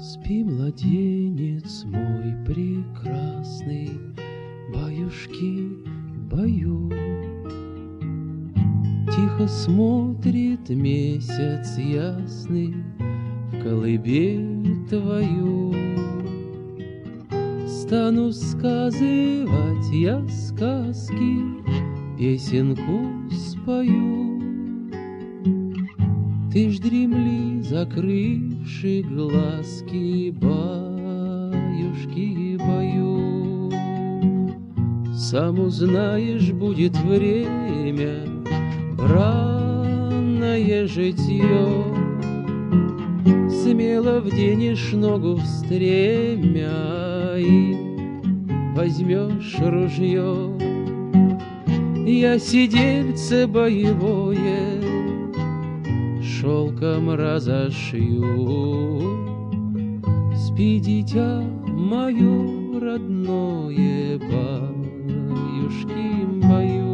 Спи, младенец мой прекрасный, баюшки, баю. Тихо смотрит месяц ясный в колыбель твою. Стану сказывать я сказки, песенку спою. Ты ж дремли, закрывши глазки, баюшки, баю. Сам узнаешь, будет время, бранное житье. Смело вденешь ногу в стремя и возьмешь ружье. Я сидельце боевое шелком разошью. Спи, дитя мое родное, баюшки, баю.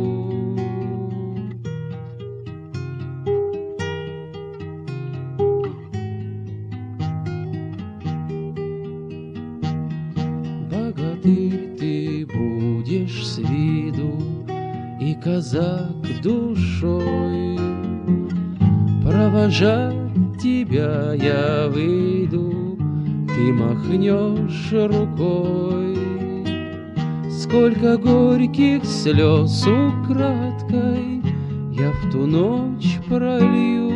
Богатырь ты будешь с виду и казак душой. Провожать тебя я выйду, ты махнешь рукой. Сколько горьких слез украдкой я в ту ночь пролью.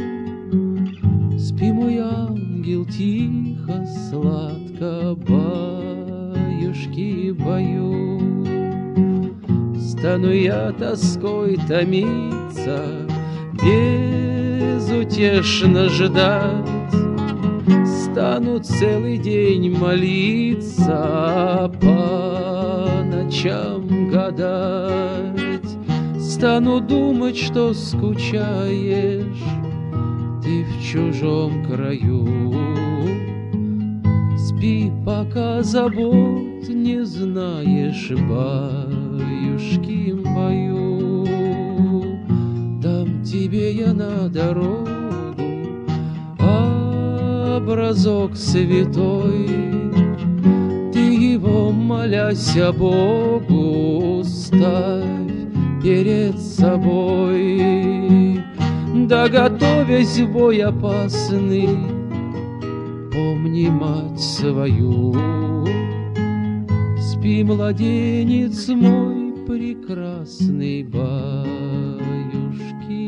Спи, мой ангел, тихо, сладко, баюшки, баю. Стану я тоской томиться, безутешно ждать. Стану целый день молиться, по ночам гадать. Стану думать, что скучаешь ты в чужом краю. Спи, пока забот не знаешь, баюшки, баю. Дам тебе я на дорогу образок святой. Ты его, молясь Богу, ставь перед собой. Да, готовясь в бой опасный, помни мать свою. Спи, младенец мой прекрасный, баюшки,